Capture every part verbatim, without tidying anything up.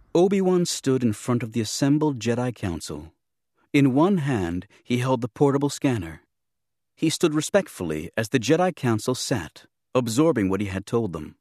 Obi-Wan stood in front of the assembled Jedi Council. In one hand, he held the portable scanner. He stood respectfully as the Jedi Council sat, absorbing what he had told them.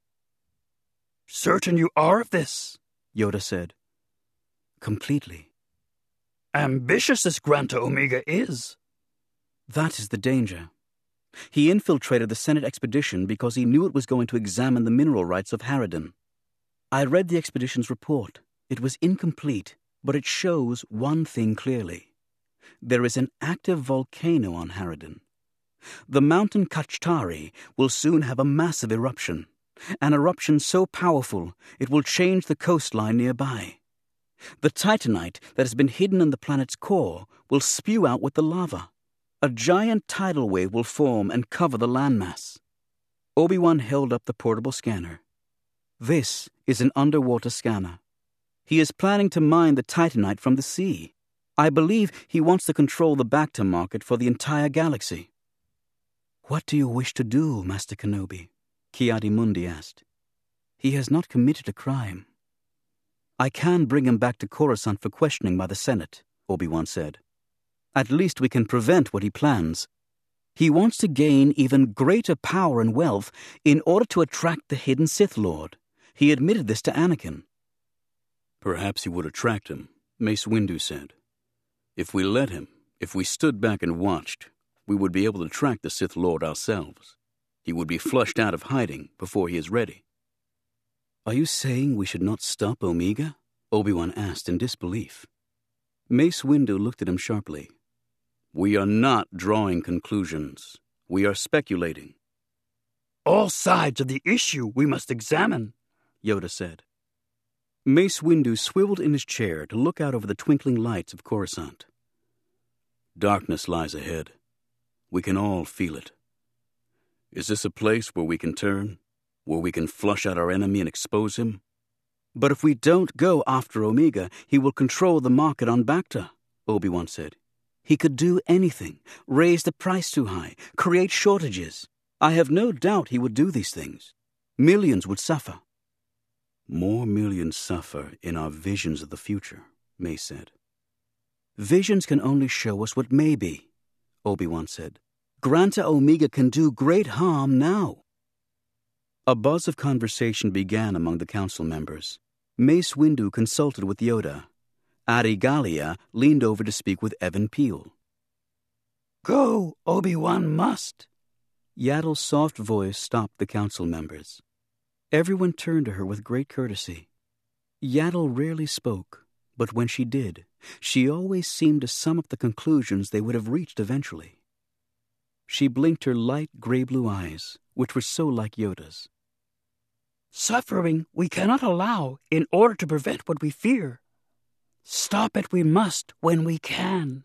"Certain you are of this?" Yoda said. "Completely." "Ambitious as Granta Omega is." "That is the danger. He infiltrated the Senate expedition because he knew it was going to examine the mineral rights of Harridan. I read the expedition's report. It was incomplete, but it shows one thing clearly. There is an active volcano on Harridan. The mountain Kachtari will soon have a massive eruption, an eruption so powerful it will change the coastline nearby. The titanite that has been hidden in the planet's core will spew out with the lava. A giant tidal wave will form and cover the landmass. Obi-Wan held up the portable scanner. This is an underwater scanner. He is planning to mine the titanite from the sea. I believe he wants to control the Bacta market for the entire galaxy. What do you wish to do, Master Kenobi? Ki-Adi-Mundi asked. He has not committed a crime. I can bring him back to Coruscant for questioning by the Senate, Obi-Wan said. At least we can prevent what he plans. He wants to gain even greater power and wealth in order to attract the hidden Sith Lord. He admitted this to Anakin. Perhaps he would attract him, Mace Windu said. If we let him, if we stood back and watched, we would be able to track the Sith Lord ourselves. He would be flushed out of hiding before he is ready. Are you saying we should not stop Omega? Obi-Wan asked in disbelief. Mace Windu looked at him sharply. We are not drawing conclusions. We are speculating. All sides of the issue we must examine, Yoda said. Mace Windu swiveled in his chair to look out over the twinkling lights of Coruscant. Darkness lies ahead. We can all feel it. Is this a place where we can turn? Where we can flush out our enemy and expose him? But if we don't go after Omega, he will control the market on Bacta, Obi-Wan said. He could do anything, raise the price too high, create shortages. I have no doubt he would do these things. Millions would suffer. More millions suffer in our visions of the future, Mace said. Visions can only show us what may be, Obi-Wan said. Granta Omega can do great harm now. A buzz of conversation began among the council members. Mace Windu consulted with Yoda. Adi Gallia leaned over to speak with Evan Peel. Go, Obi-Wan must. Yaddle's soft voice stopped the council members. Everyone turned to her with great courtesy. Yaddle rarely spoke, but when she did, she always seemed to sum up the conclusions they would have reached eventually. She blinked her light gray-blue eyes, which were so like Yoda's. Suffering we cannot allow in order to prevent what we fear. Stop it we must when we can.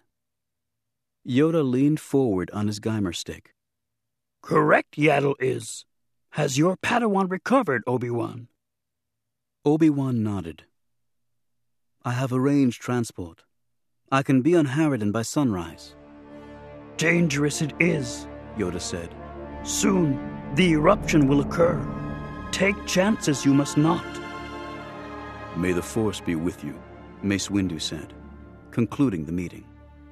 Yoda leaned forward on his Geimer stick. Correct, Yaddle is. Has your Padawan recovered, Obi-Wan? Obi-Wan nodded. I have arranged transport. I can be on Harridan by sunrise. Dangerous it is, Yoda said. Soon the eruption will occur. Take chances you must not. May the Force be with you, Mace Windu said, concluding the meeting.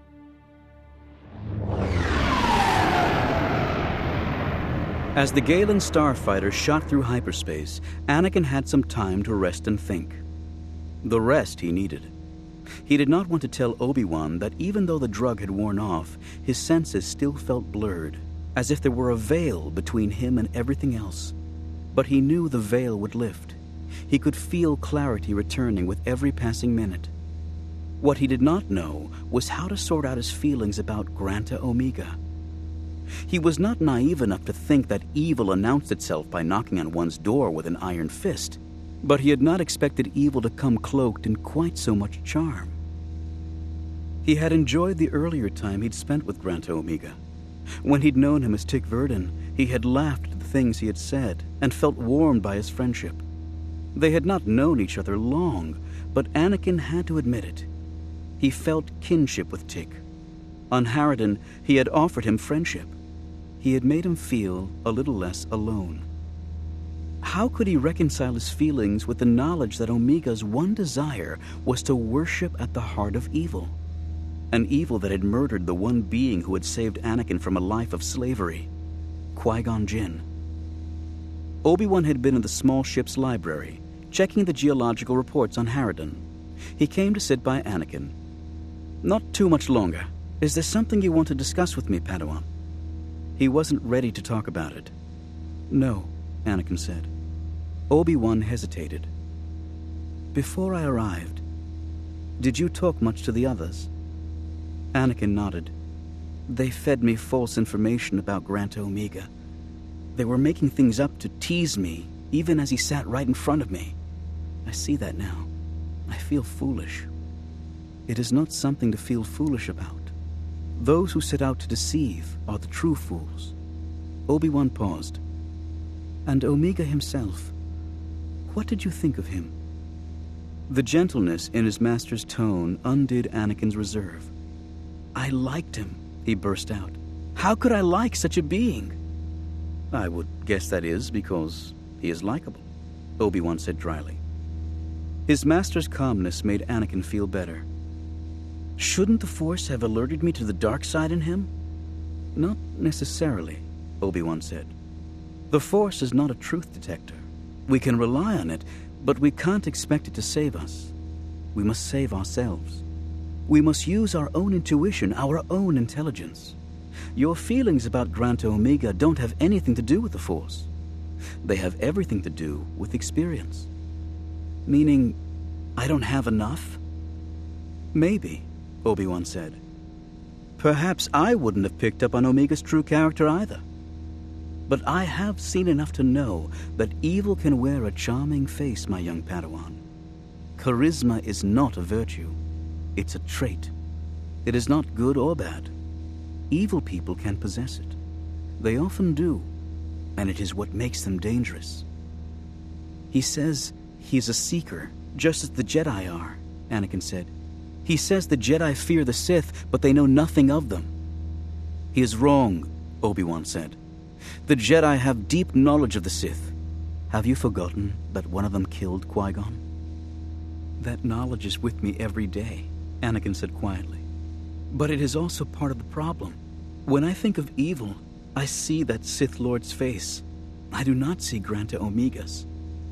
As the Galen starfighter shot through hyperspace, Anakin had some time to rest and think. The rest he needed. He did not want to tell Obi-Wan that even though the drug had worn off, his senses still felt blurred, as if there were a veil between him and everything else. But he knew the veil would lift. He could feel clarity returning with every passing minute. What he did not know was how to sort out his feelings about Granta Omega. He was not naive enough to think that evil announced itself by knocking on one's door with an iron fist, but he had not expected evil to come cloaked in quite so much charm. He had enjoyed the earlier time he'd spent with Granta Omega. When he'd known him as Tik Verdin, he had laughed at the things he had said and felt warmed by his friendship. They had not known each other long, but Anakin had to admit it. He felt kinship with Tik. On Harridan, he had offered him friendship. He had made him feel a little less alone. How could he reconcile his feelings with the knowledge that Omega's one desire was to worship at the heart of evil? An evil that had murdered the one being who had saved Anakin from a life of slavery, Qui-Gon Jinn. Obi-Wan had been in the small ship's library, checking the geological reports on Harridan. He came to sit by Anakin. "Not too much longer. Is there something you want to discuss with me, Padawan?" He wasn't ready to talk about it. "No," Anakin said. Obi-Wan hesitated. "Before I arrived, did you talk much to the others?" Anakin nodded. "They fed me false information about Grant Omega. They were making things up to tease me, even as he sat right in front of me. I see that now. I feel foolish." "It is not something to feel foolish about. Those who set out to deceive are the true fools." Obi-Wan paused. "And Omega himself, what did you think of him?" The gentleness in his master's tone undid Anakin's reserve. "I liked him," he burst out. "How could I like such a being?" "I would guess that is because he is likable," Obi-Wan said dryly. His master's calmness made Anakin feel better. "Shouldn't the Force have alerted me to the dark side in him?" "Not necessarily," Obi-Wan said. "The Force is not a truth detector. We can rely on it, but we can't expect it to save us. We must save ourselves. We must use our own intuition, our own intelligence. Your feelings about Grant Omega don't have anything to do with the Force. They have everything to do with experience." "Meaning, I don't have enough?" "Maybe," Obi-Wan said. "Perhaps I wouldn't have picked up on Omega's true character either. But I have seen enough to know that evil can wear a charming face, my young Padawan. Charisma is not a virtue. It's a trait. It is not good or bad. Evil people can possess it. They often do, and it is what makes them dangerous." "He says he's a seeker, just as the Jedi are," Anakin said. "He says the Jedi fear the Sith, but they know nothing of them." "He is wrong," Obi-Wan said. "The Jedi have deep knowledge of the Sith. Have you forgotten that one of them killed Qui-Gon?" "That knowledge is with me every day," Anakin said quietly. "But it is also part of the problem. When I think of evil, I see that Sith Lord's face. I do not see Grant Omega's."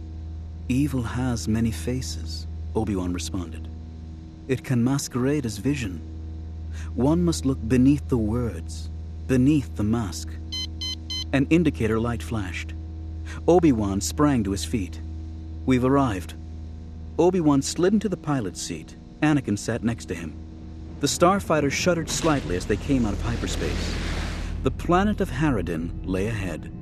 "Evil has many faces," Obi-Wan responded. "It can masquerade as vision. One must look beneath the words, beneath the mask." An indicator light flashed. Obi-Wan sprang to his feet. "We've arrived." Obi-Wan slid into the pilot's seat. Anakin sat next to him. The starfighter shuddered slightly as they came out of hyperspace. The planet of Harridan lay ahead.